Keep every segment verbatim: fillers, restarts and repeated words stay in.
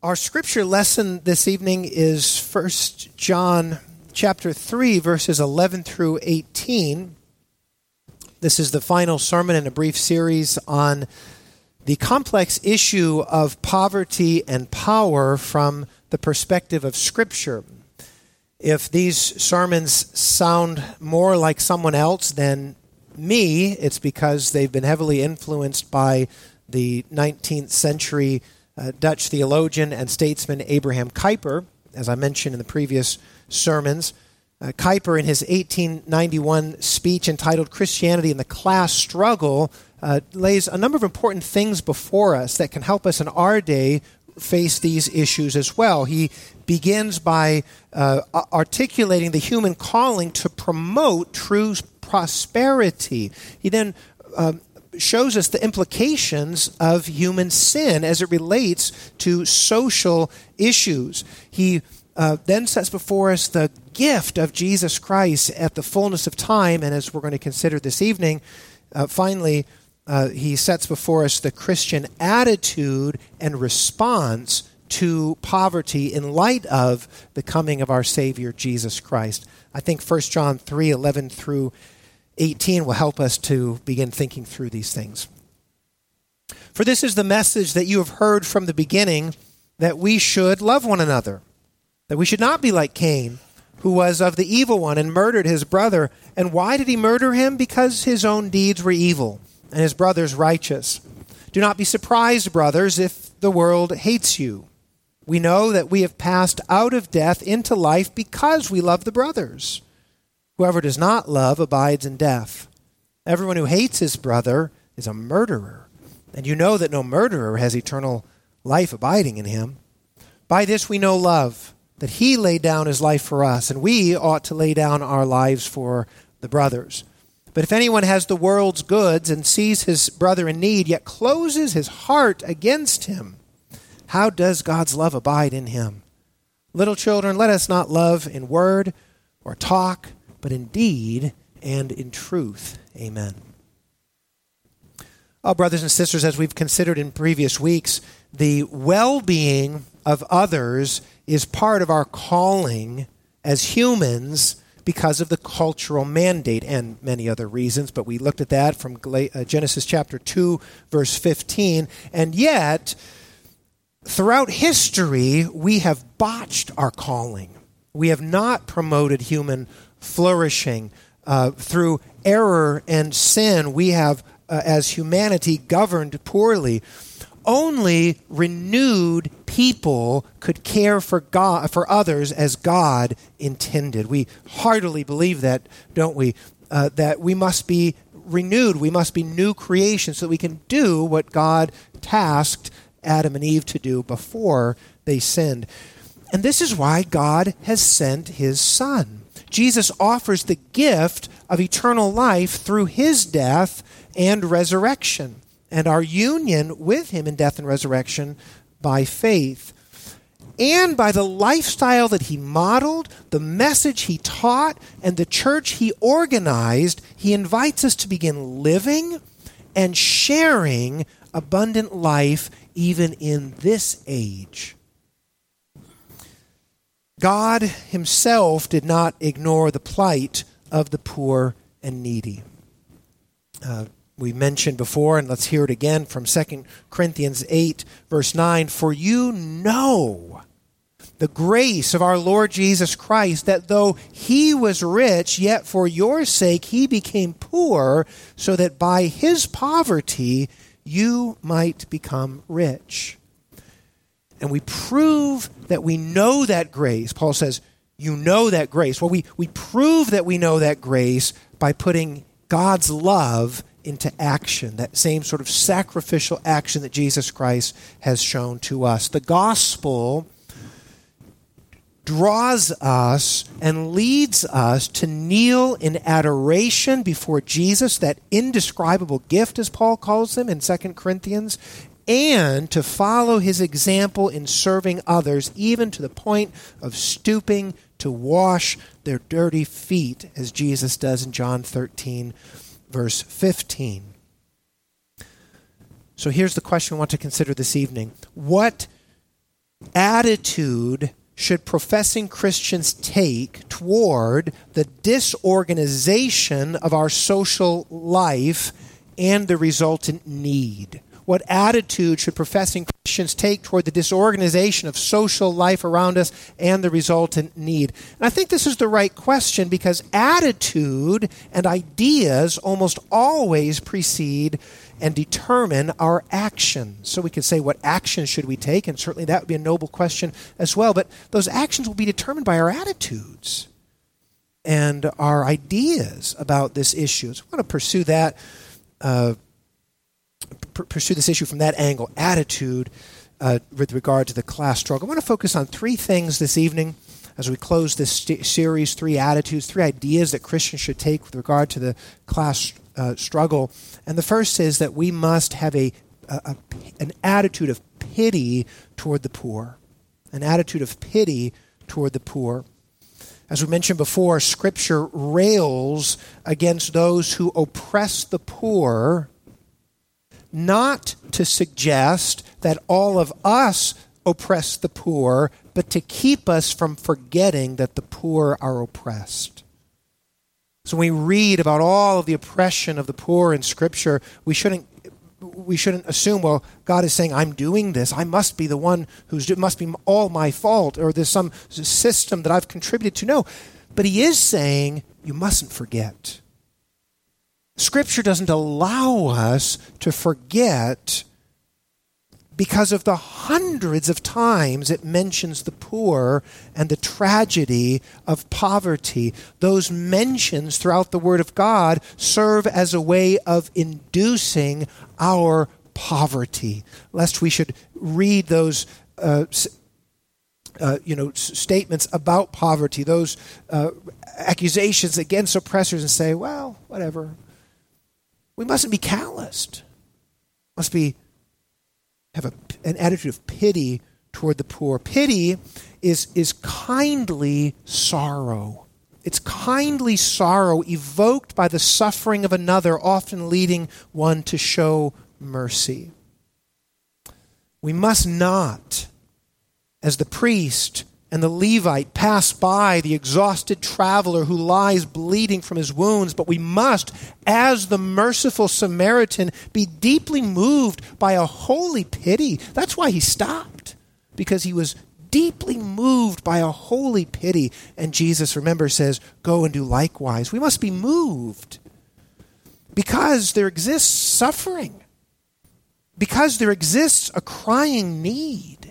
Our scripture lesson this evening is First John chapter three, verses eleven through eighteen. This is the final sermon in a brief series on the complex issue of poverty and power from the perspective of Scripture. If these sermons sound more like someone else than me, it's because they've been heavily influenced by the nineteenth century uh, Dutch theologian and statesman Abraham Kuyper, as I mentioned in the previous sermons. Uh, Kuyper, in his eighteen ninety-one speech entitled Christianity and the Class Struggle, uh, lays a number of important things before us that can help us in our day face these issues as well. He begins by uh, articulating the human calling to promote true prosperity. He then uh, shows us the implications of human sin as it relates to social issues. He uh, then sets before us the gift of Jesus Christ at the fullness of time, and as we're going to consider this evening, uh, finally, uh, he sets before us the Christian attitude and response to poverty in light of the coming of our Savior, Jesus Christ. I think First John three, eleven through eighteen will help us to begin thinking through these things. For this is the message that you have heard from the beginning, that we should love one another, that we should not be like Cain, who was of the evil one and murdered his brother. And why did he murder him? Because his own deeds were evil and his brother's righteous. Do not be surprised, brothers, if the world hates you. We know that we have passed out of death into life because we love the brothers. Whoever does not love abides in death. Everyone who hates his brother is a murderer, and you know that no murderer has eternal life abiding in him. By this we know love, that he laid down his life for us, and we ought to lay down our lives for the brothers. But if anyone has the world's goods and sees his brother in need, yet closes his heart against him, how does God's love abide in him? Little children, let us not love in word or talk, but in deed and in truth. Amen. Oh, brothers and sisters, as we've considered in previous weeks, the well-being of others is part of our calling as humans because of the cultural mandate and many other reasons, but we looked at that from Genesis chapter two, verse fifteen, and yet, throughout history, we have botched our calling. We have not promoted human flourishing. Uh, through error and sin, we have, uh, as humanity, governed poorly. Only renewed people could care for God, for others as God intended. We heartily believe that, don't we? Uh, that we must be renewed. We must be new creations so that we can do what God tasked Adam and Eve to do before they sinned. And this is why God has sent his Son. Jesus offers the gift of eternal life through his death and resurrection, and our union with him in death and resurrection by faith. And by the lifestyle that he modeled, the message he taught, and the church he organized, he invites us to begin living and sharing abundant life even in this age. God himself did not ignore the plight of the poor and needy. Uh, we mentioned before, and let's hear it again from Second Corinthians eight, verse nine, for you know the grace of our Lord Jesus Christ, that though he was rich, yet for your sake he became poor, so that by his poverty you might become rich. And we prove that we know that grace. Paul says, you know that grace. Well, we, we prove that we know that grace by putting God's love into action, that same sort of sacrificial action that Jesus Christ has shown to us. The gospel draws us and leads us to kneel in adoration before Jesus, that indescribable gift, as Paul calls him in Second Corinthians, and to follow his example in serving others, even to the point of stooping to wash their dirty feet, as Jesus does in John thirteen, verse fifteen. So here's the question we want to consider this evening. What attitude should professing Christians take toward the disorganization of our social life and the resultant need? What attitude should professing Christians take toward the disorganization of social life around us and the resultant need? And I think this is the right question because attitude and ideas almost always precede and determine our actions. So we could say, what actions should we take? And certainly that would be a noble question as well. But those actions will be determined by our attitudes and our ideas about this issue. So I want to pursue that uh, pursue this issue from that angle, attitude uh, with regard to the class struggle. I want to focus on three things this evening as we close this st- series, three attitudes, three ideas that Christians should take with regard to the class uh, struggle. And the first is that we must have a, a, a an attitude of pity toward the poor, an attitude of pity toward the poor. As we mentioned before, Scripture rails against those who oppress the poor, not to suggest that all of us oppress the poor, but to keep us from forgetting that the poor are oppressed. So when we read about all of the oppression of the poor in Scripture, we shouldn't we shouldn't assume, well, God is saying, I'm doing this. I must be the one who's it must be all my fault, or there's some system that I've contributed to. No, but he is saying you mustn't forget. Scripture doesn't allow us to forget because of the hundreds of times it mentions the poor and the tragedy of poverty. Those mentions throughout the Word of God serve as a way of inducing our poverty, lest we should read those uh, uh, you know, s- statements about poverty, those uh, accusations against oppressors, and say, well, whatever. We mustn't be calloused. Must be have a, an attitude of pity toward the poor. Pity is, is kindly sorrow. It's kindly sorrow evoked by the suffering of another, often leading one to show mercy. We must not, as the priest and the Levite pass by the exhausted traveler who lies bleeding from his wounds, but we must, as the merciful Samaritan, be deeply moved by a holy pity. That's why he stopped, because he was deeply moved by a holy pity. And Jesus, remember, says, go and do likewise. We must be moved because there exists suffering, because there exists a crying need.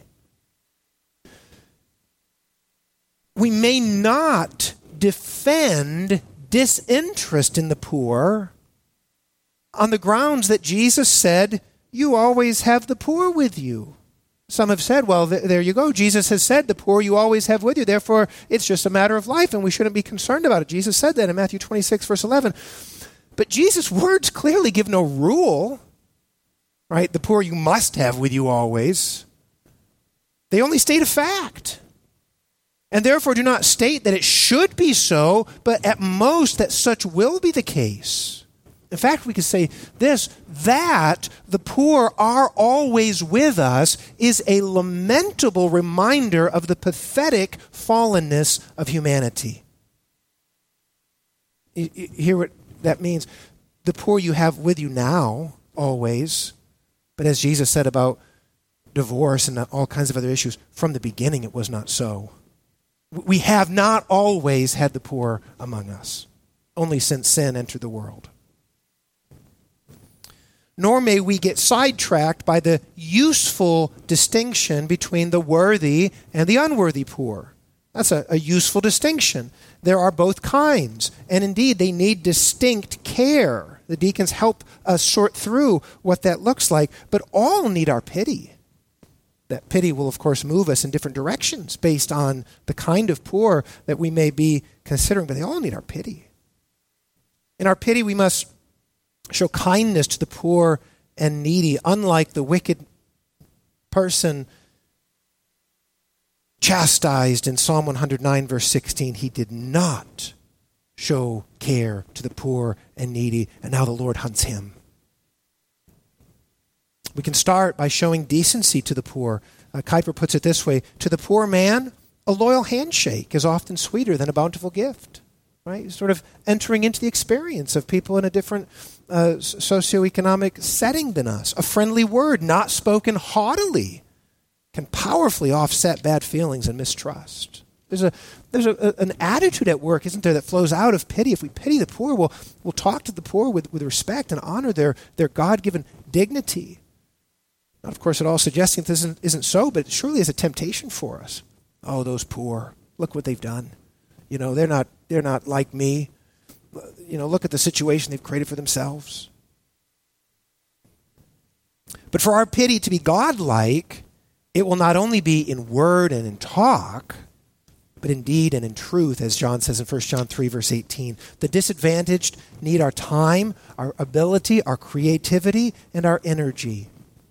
We may not defend disinterest in the poor on the grounds that Jesus said, you always have the poor with you. Some have said, well, th- there you go. Jesus has said the poor you always have with you. Therefore, it's just a matter of life and we shouldn't be concerned about it. Jesus said that in Matthew twenty-six, verse eleven. But Jesus' words clearly give no rule, right? The poor you must have with you always. They only state a fact. And therefore do not state that it should be so, but at most that such will be the case. In fact, we could say this, that the poor are always with us is a lamentable reminder of the pathetic fallenness of humanity. You, you hear what that means? The poor you have with you now, always. But as Jesus said about divorce and all kinds of other issues, from the beginning it was not so. We have not always had the poor among us, only since sin entered the world. Nor may we get sidetracked by the useful distinction between the worthy and the unworthy poor. That's a, a useful distinction. There are both kinds, and indeed they need distinct care. The deacons help us sort through what that looks like, but all need our pity. That pity will, of course, move us in different directions based on the kind of poor that we may be considering, but they all need our pity. In our pity, we must show kindness to the poor and needy, unlike the wicked person chastised in Psalm one hundred nine, verse sixteen. He did not show care to the poor and needy, and now the Lord hunts him. We can start by showing decency to the poor. Uh, Kuyper puts it this way: to the poor man, a loyal handshake is often sweeter than a bountiful gift. Right? Sort of entering into the experience of people in a different uh, socioeconomic setting than us. A friendly word, not spoken haughtily, can powerfully offset bad feelings and mistrust. There's a there's a, a, an attitude at work, isn't there, that flows out of pity. If we pity the poor, we'll we'll talk to the poor with, with respect and honor their their God-given dignity. Not, of course, at all suggesting this isn't, isn't so, but it surely is a temptation for us. Oh, those poor! Look what they've done. You know, they're not they're not like me. You know, look at the situation they've created for themselves. But for our pity to be God-like, it will not only be in word and in talk, but in deed and in truth, as John says in First John three, verse eighteen. The disadvantaged need our time, our ability, our creativity, and our energy.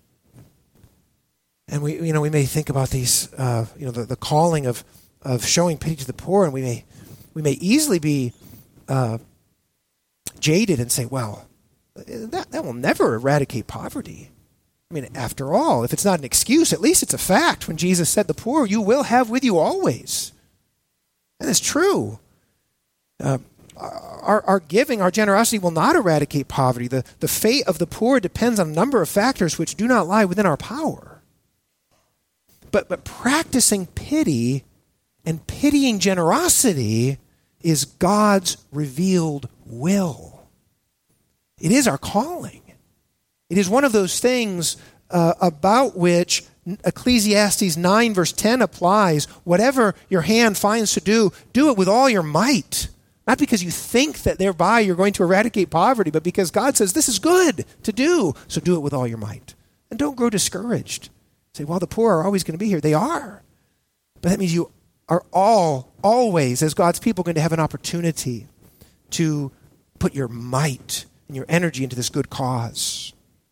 And we, you know, we may think about these, uh, you know, the, the calling of of showing pity to the poor, and we may we may easily be uh, jaded and say, well, that that will never eradicate poverty. I mean, after all, if it's not an excuse, at least it's a fact. When Jesus said, the poor you will have with you always. And it's true. Uh, our, our giving, our generosity will not eradicate poverty. The, the fate of the poor depends on a number of factors which do not lie within our power. But, but practicing pity and pitying generosity is God's revealed will. It is our calling. It is one of those things uh, about which Ecclesiastes nine verse ten applies. Whatever your hand finds to do, do it with all your might. Not because you think that thereby you're going to eradicate poverty, but because God says this is good to do, so do it with all your might. And don't grow discouraged. Say, well, the poor are always going to be here. They are. But that means you are all, always, as God's people, going to have an opportunity to put your might and your energy into this good cause.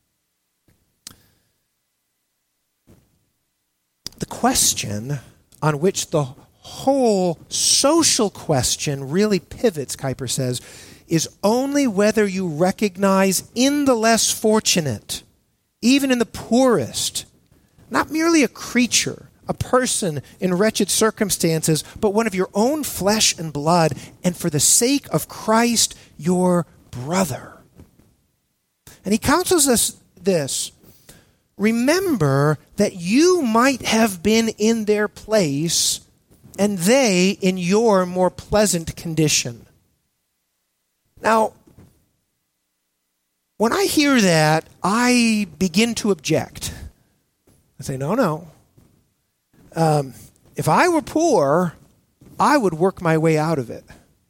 The question on which the whole social question really pivots, Kuyper says, is only whether you recognize in the less fortunate, even in the poorest, not merely a creature, a person in wretched circumstances, but one of your own flesh and blood, and for the sake of Christ, your brother. And he counsels us this: remember that you might have been in their place and they in your more pleasant condition. Now, when I hear that, I begin to object. I say, no, no. Um, if I were poor, I would work my way out of it.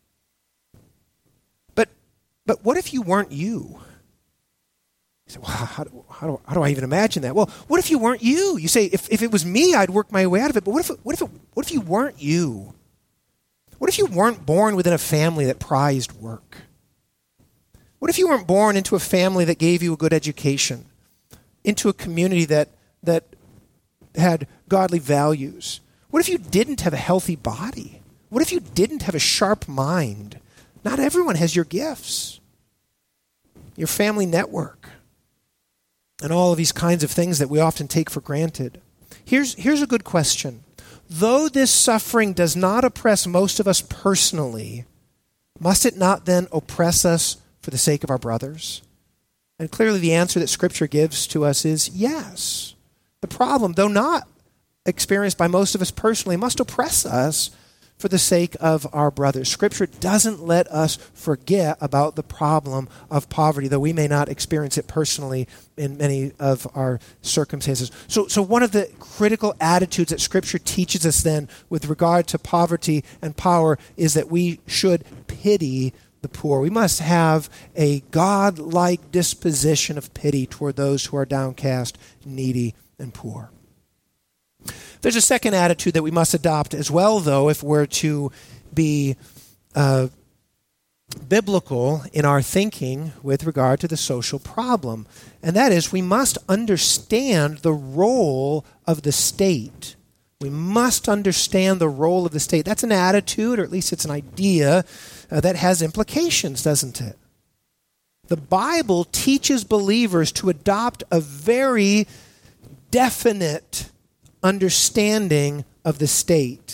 But, but what if you weren't you? You say, well, how do, how, do, how do I even imagine that? Well, what if you weren't you? You say, if, if it was me, I'd work my way out of it. But what if, what if, it, what if you weren't you? What if you weren't born within a family that prized work? What if you weren't born into a family that gave you a good education, into a community that that had godly values? What if you didn't have a healthy body? What if you didn't have a sharp mind? Not everyone has your gifts, your family network, and all of these kinds of things that we often take for granted. Here's, here's a good question. Though this suffering does not oppress most of us personally, must it not then oppress us for the sake of our brothers? And clearly the answer that Scripture gives to us is yes. The problem, though not experienced by most of us personally, must oppress us for the sake of our brothers. Scripture doesn't let us forget about the problem of poverty, though we may not experience it personally in many of our circumstances. So, so one of the critical attitudes that Scripture teaches us then with regard to poverty and power is that we should pity the poor. We must have a God-like disposition of pity toward those who are downcast, needy, and poor. There's a second attitude that we must adopt as well, though, if we're to be uh, biblical in our thinking with regard to the social problem. And that is, we must understand the role of the state. We must understand the role of the state. That's an attitude, or at least it's an idea, uh, that has implications, doesn't it? The Bible teaches believers to adopt a very definite understanding of the state.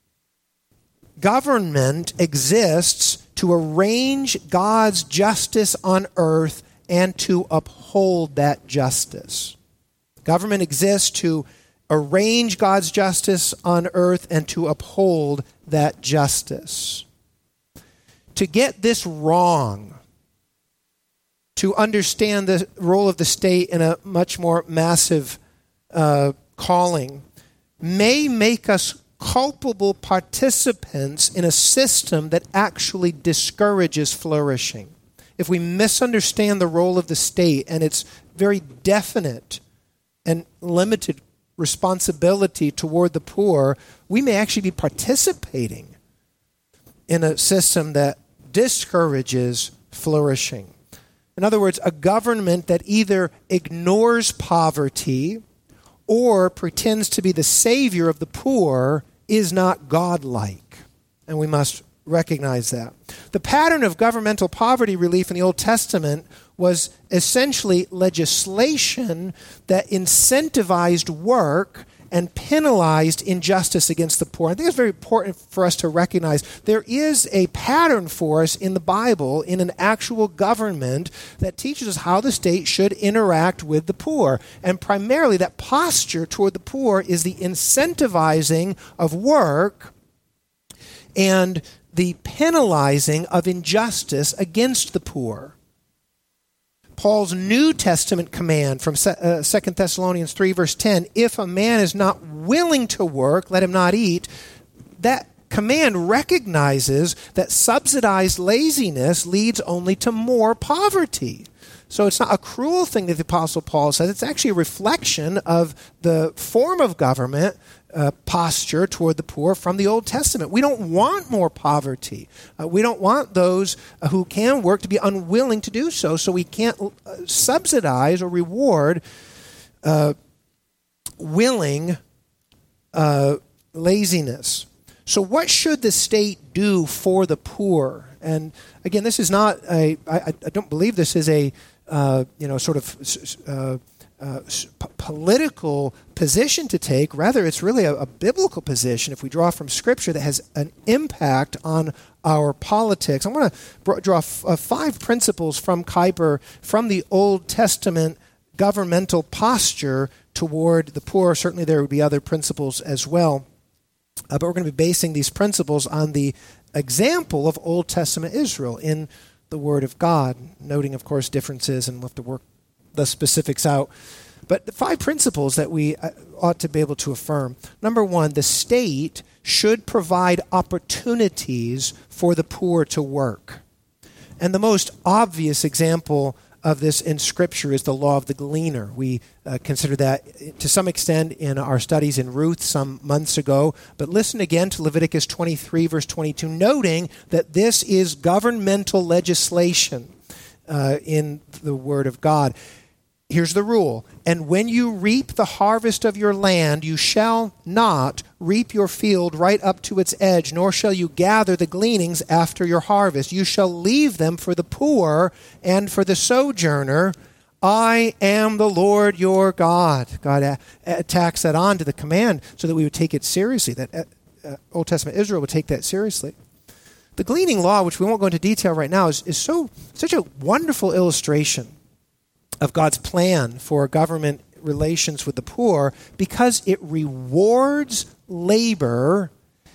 Government exists to arrange God's justice on earth and to uphold that justice. Government exists to arrange God's justice on earth and to uphold that justice. To get this wrong, to understand the role of the state in a much more massive uh, calling, may make us culpable participants in a system that actually discourages flourishing. If we misunderstand the role of the state and its very definite and limited responsibility toward the poor, we may actually be participating in a system that discourages flourishing. In other words, a government that either ignores poverty or pretends to be the savior of the poor is not godlike. And we must recognize that. The pattern of governmental poverty relief in the Old Testament was essentially legislation that incentivized work and penalized injustice against the poor. I think it's very important for us to recognize there is a pattern for us in the Bible, in an actual government, that teaches us how the state should interact with the poor. And primarily that posture toward the poor is the incentivizing of work and the penalizing of injustice against the poor. Paul's New Testament command from Second Thessalonians three, verse ten, if a man is not willing to work, let him not eat, that command recognizes that subsidized laziness leads only to more poverty. So it's not a cruel thing that the Apostle Paul says. It's actually a reflection of the form of government uh, posture toward the poor from the Old Testament. We don't want more poverty. Uh, we don't want those uh, who can work to be unwilling to do so, so we can't uh, subsidize or reward uh, willing uh, laziness. So what should the state do for the poor? And again, this is not a, I, I don't believe this is a, uh, you know, sort of uh, uh, p- political position to take. Rather, it's really a, a biblical position, if we draw from Scripture, that has an impact on our politics. I want to br- draw f- uh, five principles from Kuyper from the Old Testament governmental posture toward the poor. Certainly there would be other principles as well. Uh, but we're going to be basing these principles on the example of Old Testament Israel in the Word of God, noting, of course, differences, and we'll have to work the specifics out. But the five principles that we ought to be able to affirm. Number one, the state should provide opportunities for the poor to work. And the most obvious example of this in Scripture is the law of the gleaner. We uh, consider that to some extent in our studies in Ruth some months ago. But listen again to Leviticus twenty-three, verse twenty-two, noting that this is governmental legislation uh, in the Word of God. Here's the rule. And when you reap the harvest of your land, you shall not reap your field right up to its edge, nor shall you gather the gleanings after your harvest. You shall leave them for the poor and for the sojourner. I am the Lord your God. God a- attacks that on to the command so that we would take it seriously, that uh, Old Testament Israel would take that seriously. The gleaning law, which we won't go into detail right now, is, is so such a wonderful illustration of God's plan for government relations with the poor, because it rewards labor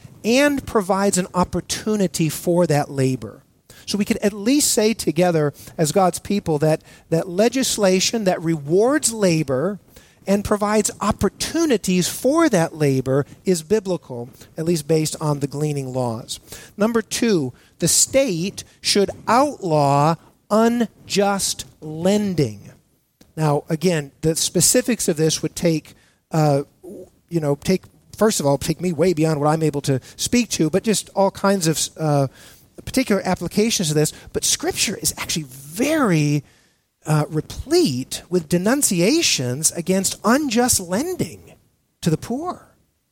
and provides an opportunity for that labor. So we could at least say together as God's people that, that legislation that rewards labor and provides opportunities for that labor is biblical, at least based on the gleaning laws. Number two, the state should outlaw unjust lending. Now, again, the specifics of this would take, uh, you know, take, first of all, take me way beyond what I'm able to speak to, but just all kinds of uh, particular applications of this. But Scripture is actually very uh, replete with denunciations against unjust lending to the poor.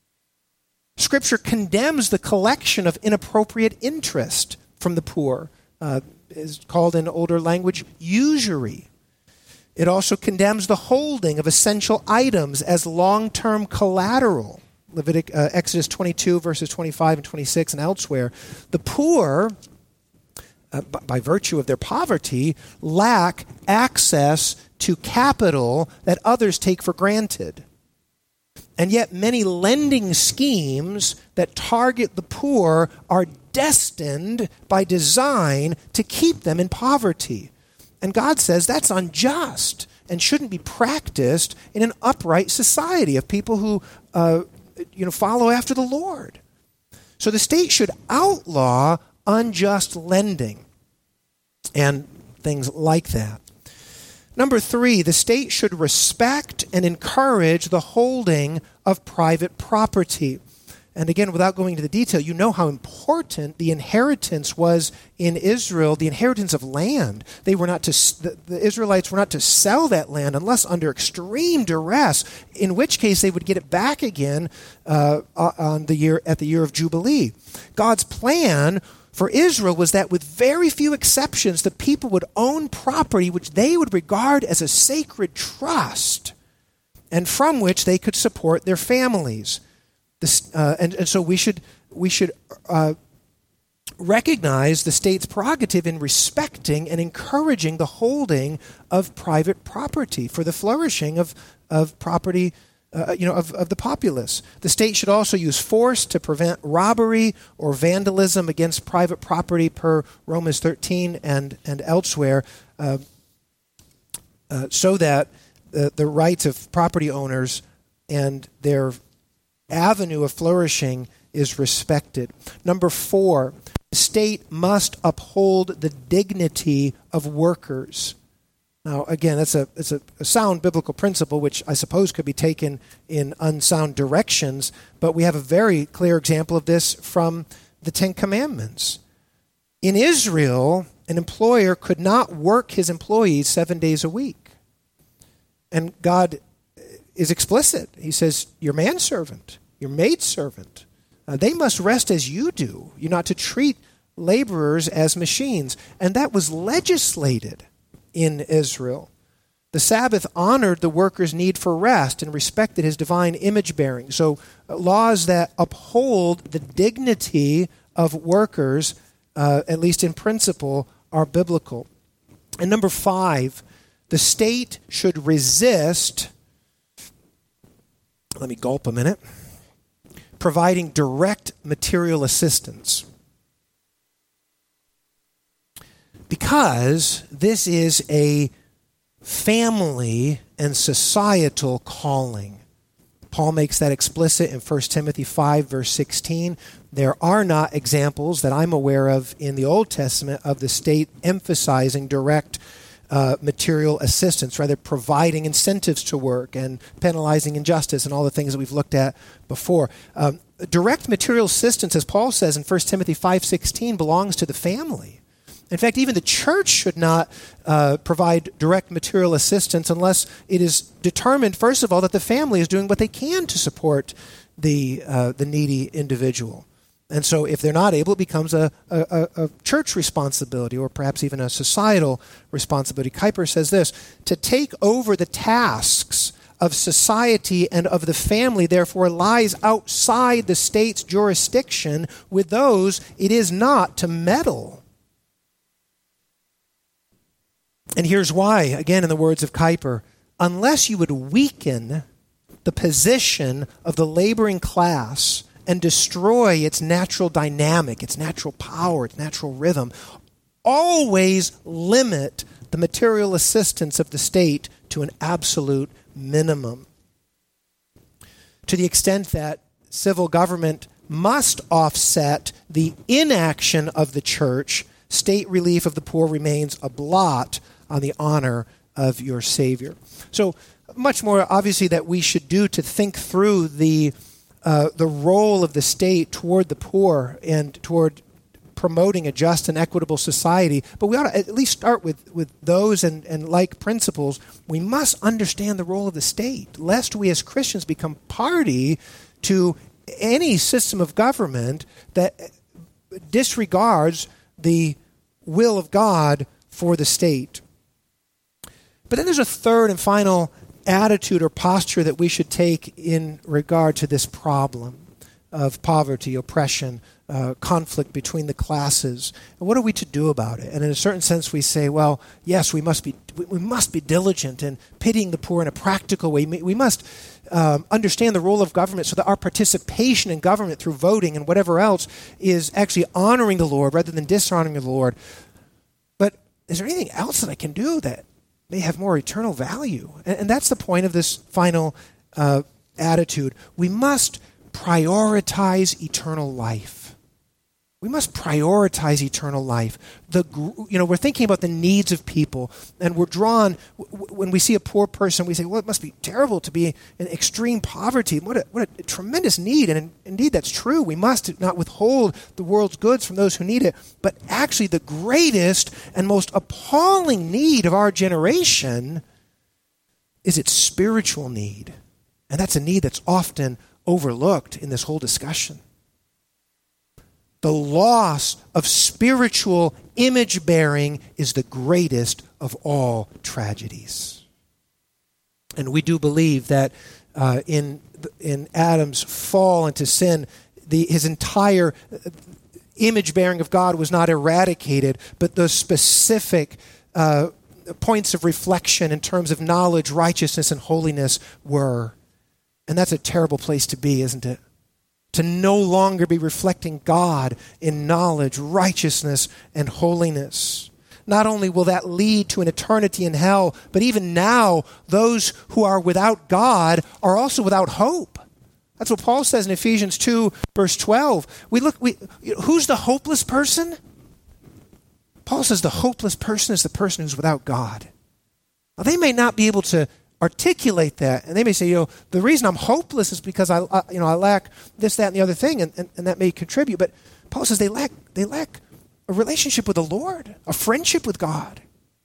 Scripture condemns the collection of inappropriate interest from the poor. Uh, is called in older language usury. It also condemns the holding of essential items as long-term collateral. Levitic, uh, Exodus twenty-two, verses twenty-five and twenty-six, and elsewhere. The poor, uh, b- by virtue of their poverty, lack access to capital that others take for granted. And yet many lending schemes that target the poor are destined by design to keep them in poverty. And God says that's unjust and shouldn't be practiced in an upright society of people who uh, you know, follow after the Lord. So the state should outlaw unjust lending and things like that. Number three, the state should respect and encourage the holding of private property. And again, without going into the detail, you know how important the inheritance was in Israel, the inheritance of land. They were not to, the, the Israelites were not to sell that land unless under extreme duress, in which case they would get it back again uh, on the year at the year of Jubilee. God's plan for Israel was that with very few exceptions, the people would own property which they would regard as a sacred trust and from which they could support their families. This, uh, and, and so we should we should uh, recognize the state's prerogative in respecting and encouraging the holding of private property for the flourishing of of property, uh, you know, of, of the populace. The state should also use force to prevent robbery or vandalism against private property, per Romans thirteen and and elsewhere, uh, uh, so that the, the rights of property owners and their avenue of flourishing is respected. Number four, the state must uphold the dignity of workers. Now, again, that's a it's a, a sound biblical principle, which I suppose could be taken in unsound directions, but we have a very clear example of this from the Ten Commandments. In Israel, an employer could not work his employees seven days a week. And God is explicit. He says, your manservant, your maidservant, uh, they must rest as you do. You're not to treat laborers as machines. And that was legislated in Israel. The Sabbath honored the worker's need for rest and respected his divine image-bearing. So uh, laws that uphold the dignity of workers, uh, at least in principle, are biblical. And number five, the state should resist, let me gulp a minute, providing direct material assistance. Because this is a family and societal calling. Paul makes that explicit in First Timothy five, verse sixteen. There are not examples that I'm aware of in the Old Testament of the state emphasizing direct Uh, material assistance, rather providing incentives to work and penalizing injustice and all the things that we've looked at before. Um, direct material assistance, as Paul says in First Timothy five sixteen, belongs to the family. In fact, even the church should not uh, provide direct material assistance unless it is determined, first of all, that the family is doing what they can to support the uh, the needy individual. And so if they're not able, it becomes a, a, a church responsibility or perhaps even a societal responsibility. Kuyper says this, to take over the tasks of society and of the family, therefore, lies outside the state's jurisdiction. With those, it is not to meddle. And here's why, again, in the words of Kuyper, unless you would weaken the position of the laboring class and destroy its natural dynamic, its natural power, its natural rhythm, always limit the material assistance of the state to an absolute minimum. To the extent that civil government must offset the inaction of the church, state relief of the poor remains a blot on the honor of your Savior. So much more, obviously, that we should do to think through the Uh, the role of the state toward the poor and toward promoting a just and equitable society. But we ought to at least start with, with those and, and like principles. We must understand the role of the state, lest we as Christians become party to any system of government that disregards the will of God for the state. But then there's a third and final attitude or posture that we should take in regard to this problem of poverty, oppression, uh, conflict between the classes. And what are we to do about it? And in a certain sense, we say, well, yes, we must be we, we must be diligent in pitying the poor in a practical way. We must um, understand the role of government so that our participation in government through voting and whatever else is actually honoring the Lord rather than dishonoring the Lord. But is there anything else that I can do that may have more eternal value? And, and that's the point of this final uh, attitude. We must prioritize eternal life. We must prioritize eternal life. The you know we're thinking about the needs of people, and we're drawn w- when we see a poor person. We say, "Well, it must be terrible to be in extreme poverty. What a what a tremendous need!" And in, indeed, that's true. We must not withhold the world's goods from those who need it. But actually, the greatest and most appalling need of our generation is its spiritual need, and that's a need that's often overlooked in this whole discussion. The loss of spiritual image-bearing is the greatest of all tragedies. And we do believe that uh, in in Adam's fall into sin, the, his entire image-bearing of God was not eradicated, but those specific uh, points of reflection in terms of knowledge, righteousness, and holiness were. And that's a terrible place to be, isn't it? To no longer be reflecting God in knowledge, righteousness, and holiness. Not only will that lead to an eternity in hell, but even now, those who are without God are also without hope. That's what Paul says in Ephesians two, verse twelve. We look. We, who's the hopeless person? Paul says the hopeless person is the person who's without God. Now, they may not be able to articulate that, and they may say, you know, the reason I'm hopeless is because I, I you know, I lack this, that, and the other thing, and, and, and that may contribute. But Paul says they lack they lack a relationship with the Lord, a friendship with God.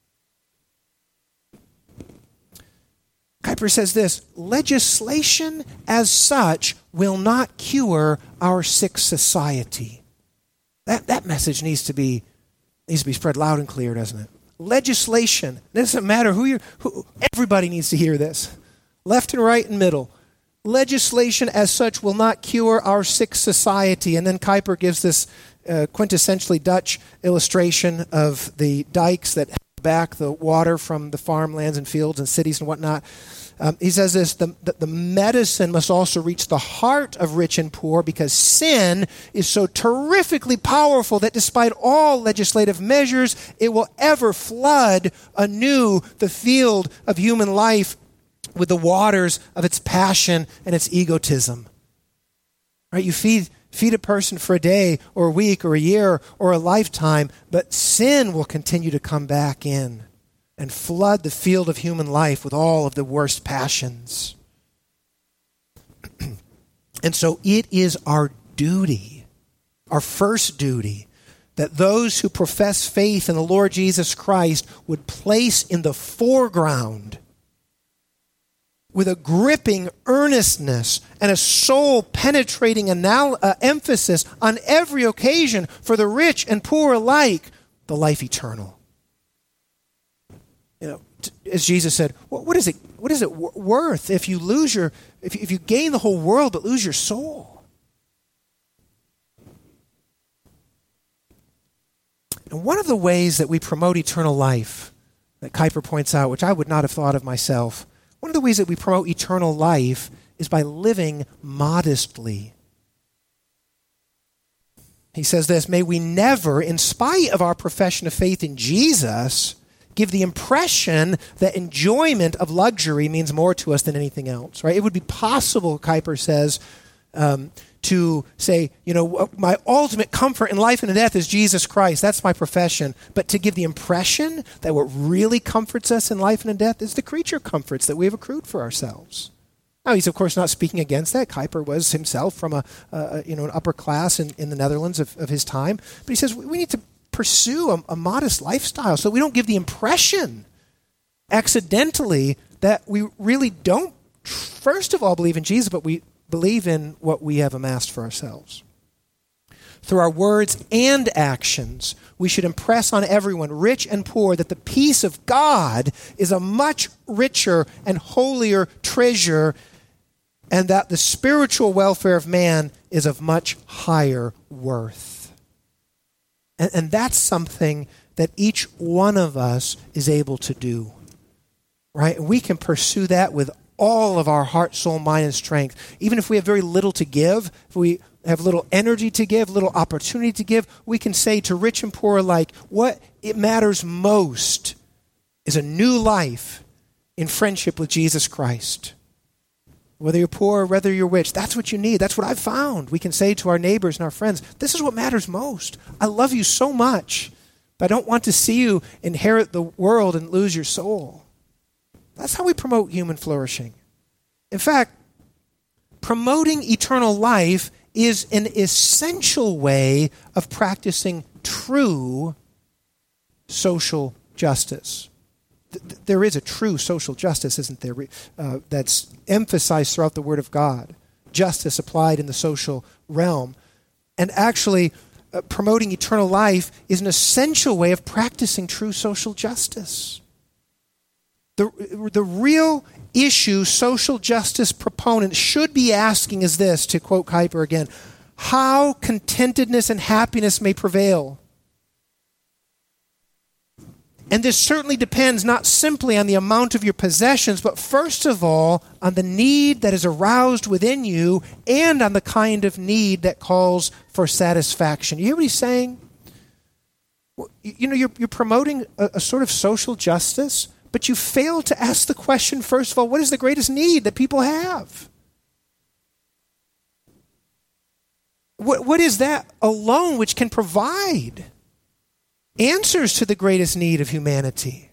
Kuyper says this: legislation as such will not cure our sick society. That that message needs to be needs to be spread loud and clear, doesn't it? Legislation. It doesn't matter who you're, who, everybody needs to hear this. Left and right and middle. Legislation as such will not cure our sick society. And then Kuyper gives this uh, quintessentially Dutch illustration of the dikes that held back the water from the farmlands and fields and cities and whatnot. Um, he says this, the, the, the medicine must also reach the heart of rich and poor, because sin is so terrifically powerful that despite all legislative measures, it will ever flood anew the field of human life with the waters of its passion and its egotism. Right? You feed feed a person for a day or a week or a year or a lifetime, but sin will continue to come back in and flood the field of human life with all of the worst passions. And so it is our duty, our first duty, that those who profess faith in the Lord Jesus Christ would place in the foreground, with a gripping earnestness and a soul-penetrating anal- uh, emphasis on every occasion for the rich and poor alike, the life eternal. You know, t- as Jesus said, what, what is it? What is it w- worth if you lose your, if you, if you gain the whole world but lose your soul? And one of the ways that we promote eternal life, that Kuyper points out, which I would not have thought of myself, one of the ways that we promote eternal life is by living modestly. He says this: may we never, in spite of our profession of faith in Jesus, give the impression that enjoyment of luxury means more to us than anything else, right? It would be possible, Kuyper says, um, to say, you know, my ultimate comfort in life and in death is Jesus Christ. That's my profession. But to give the impression that what really comforts us in life and in death is the creature comforts that we have accrued for ourselves. Now, he's, of course, not speaking against that. Kuyper was himself from a, uh, you know, an upper class in, in the Netherlands of, of his time. But he says we need to pursue a, a modest lifestyle so we don't give the impression accidentally that we really don't, first of all, believe in Jesus, but we believe in what we have amassed for ourselves. Through our words and actions, we should impress on everyone, rich and poor, that the peace of God is a much richer and holier treasure, and that the spiritual welfare of man is of much higher worth. And, and that's something that each one of us is able to do, right? And we can pursue that with all of our heart, soul, mind, and strength. Even if we have very little to give, if we have little energy to give, little opportunity to give, we can say to rich and poor alike, what it matters most is a new life in friendship with Jesus Christ. Whether you're poor or whether you're rich, that's what you need. That's what I've found. We can say to our neighbors and our friends, this is what matters most. I love you so much, but I don't want to see you inherit the world and lose your soul. That's how we promote human flourishing. In fact, promoting eternal life is an essential way of practicing true social justice. There is a true social justice, isn't there, uh, that's emphasized throughout the Word of God. Justice applied in the social realm. And actually, uh, promoting eternal life is an essential way of practicing true social justice. The, the real issue social justice proponents should be asking is this, to quote Kuyper again, how contentedness and happiness may prevail. And this certainly depends not simply on the amount of your possessions, but first of all, on the need that is aroused within you and on the kind of need that calls for satisfaction. You hear what he's saying? You know, you're, you're promoting a, a sort of social justice, but you fail to ask the question, first of all, what is the greatest need that people have? What, what is that alone which can provide answers to the greatest need of humanity?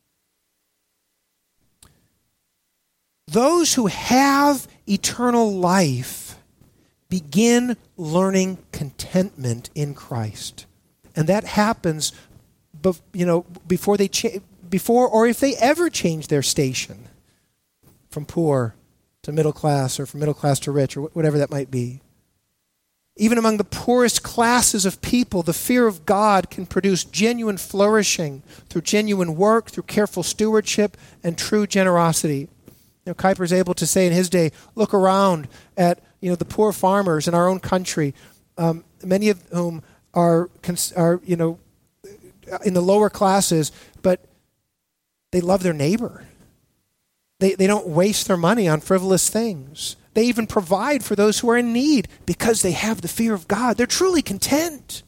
Those who have eternal life begin learning contentment in Christ. And that happens you know, before they change. Before or if they ever change their station from poor to middle class or from middle class to rich or whatever that might be. Even among the poorest classes of people, the fear of God can produce genuine flourishing through genuine work, through careful stewardship, and true generosity. You know, Kuyper is able to say in his day, look around at you know the poor farmers in our own country, um, many of whom are are you know in the lower classes, but they love their neighbor. They, they don't waste their money on frivolous things. They even provide for those who are in need because they have the fear of God. They're truly content.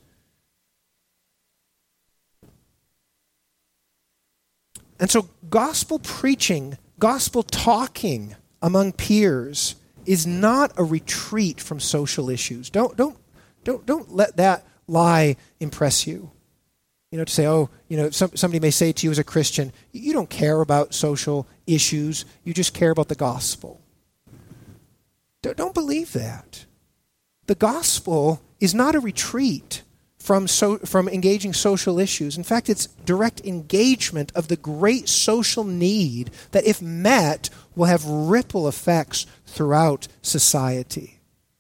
And so gospel preaching, gospel talking among peers is not a retreat from social issues. Don't, don't, don't, don't let that lie impress you. You know, to say, oh, you know, some, somebody may say to you as a Christian, you don't care about social issues, you just care about the gospel. Don't, don't believe that. The gospel is not a retreat from so, from engaging social issues. In fact, it's direct engagement of the great social need that, if met, will have ripple effects throughout society.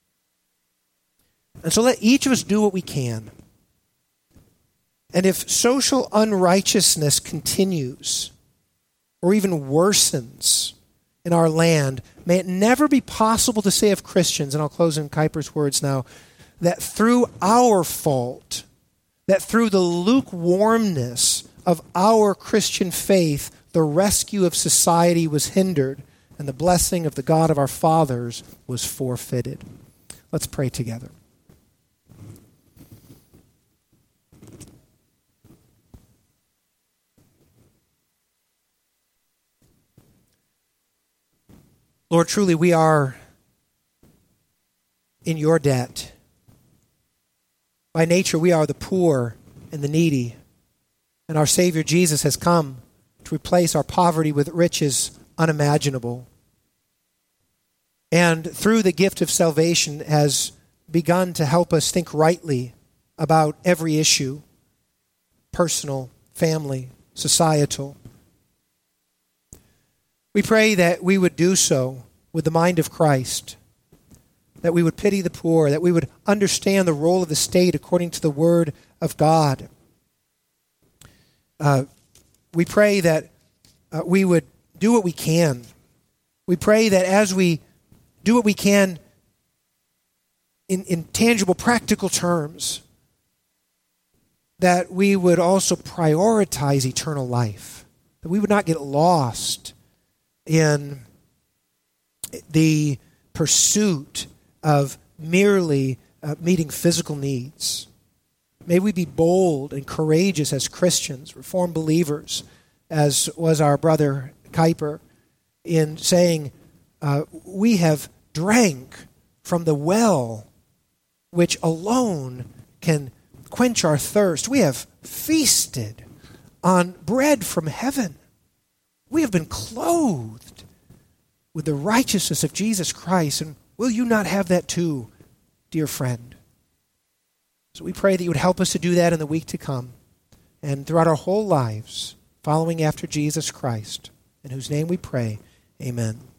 And so let each of us do what we can. And if social unrighteousness continues or even worsens in our land, may it never be possible to say of Christians, and I'll close in Kuyper's words now, that through our fault, that through the lukewarmness of our Christian faith, the rescue of society was hindered and the blessing of the God of our fathers was forfeited. Let's pray together. Lord, truly we are in your debt. By nature, we are the poor and the needy. And our Savior Jesus has come to replace our poverty with riches unimaginable. And through the gift of salvation has begun to help us think rightly about every issue, personal, family, societal. We pray that we would do so with the mind of Christ, that we would pity the poor, that we would understand the role of the state according to the Word of God. Uh, we pray that uh, we would do what we can. We pray that as we do what we can in, in tangible, practical terms, that we would also prioritize eternal life, that we would not get lost in the pursuit of merely uh, meeting physical needs. May we be bold and courageous as Christians, Reformed believers, as was our brother Kuyper, in saying, uh, we have drank from the well which alone can quench our thirst. We have feasted on bread from heaven. We have been clothed with the righteousness of Jesus Christ. And will you not have that too, dear friend? So we pray that you would help us to do that in the week to come and throughout our whole lives, following after Jesus Christ, in whose name we pray. Amen.